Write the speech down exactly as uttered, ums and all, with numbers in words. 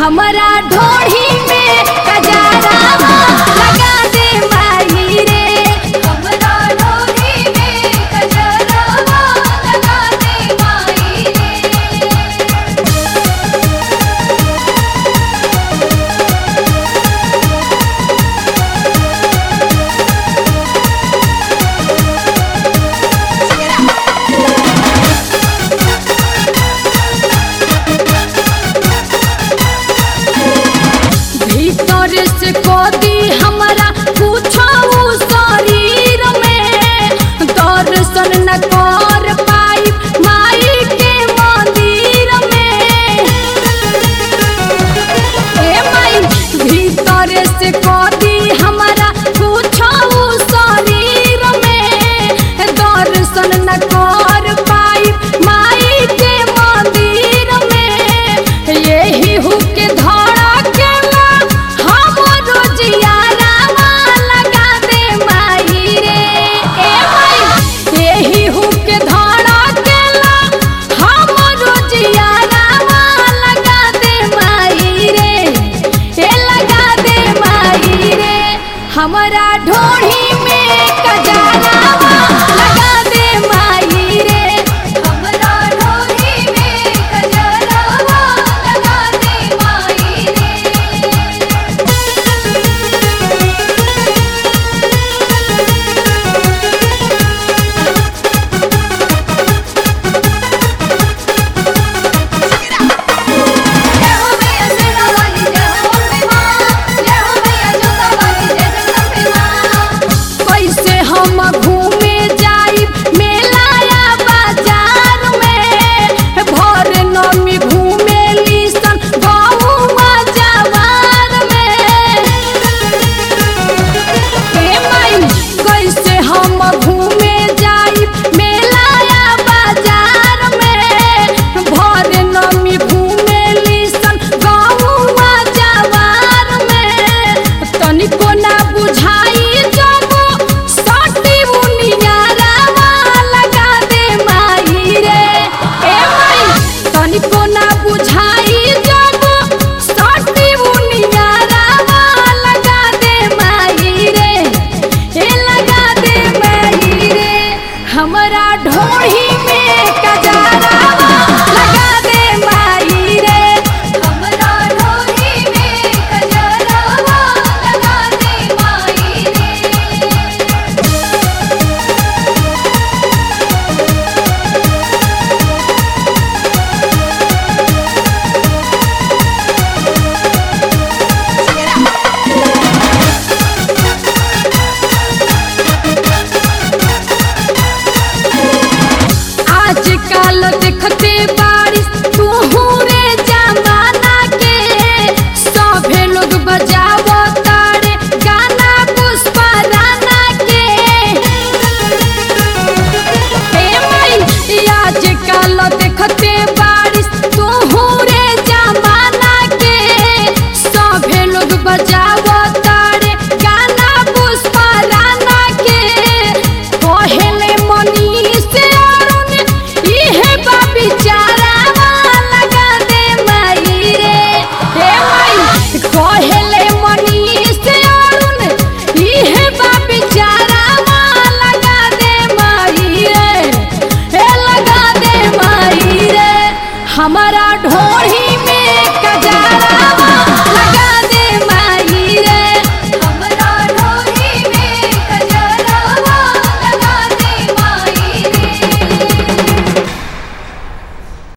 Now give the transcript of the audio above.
हमरा ढोढ़ी में कजरावा लगा दे माई रे। हमरा ढोढ़ी में कजरावा लगा दे माई रे। भीतर से कोदी हमरा पूछाऊ शरीर में दर्शन न कर पाई माई के मंदिर में। ए माई भीतर से कोदी हमरा पूछाऊ शरीर में दर्शन न कर पाई माई के मंदिर में। यही हुके धड़ा हमरा ढोढ़ी में कजरावा लगा दे माई रे। हमरा ढोढ़ी में कजरावा लगा दे माई रे। कैसे हम घूमे जाई मेलाया बाजार में भोर नमी घूमे लीसन गौवा जवार में। ए माई कैसे हम घूमे जाई मेलाया बाजार में भोर नमी घूमे लीसन गौवा जवार में। तनिको ना बुझाई हमरा ढोढ़ी में कजरावा लगा दे माई रे। हमरा ढोढ़ी में कजरावा लगा दे माई रे। आजकल देखते बारिश तू रे जमाना के सभे लोग बजावो तारे गाना पुष्पा राना के। ए माई आजकल देखते बारिश तू रे जमाना के सभे लोग बजावो तारे गाना पुष्पा राना के। पहले मनीष बिचारावा लगा दे माई रे। हे माई कहले मनीष अरुण इहे बा बिचारावा लगा दे माई रे। हे लगा दे माई रे। हमारा ढो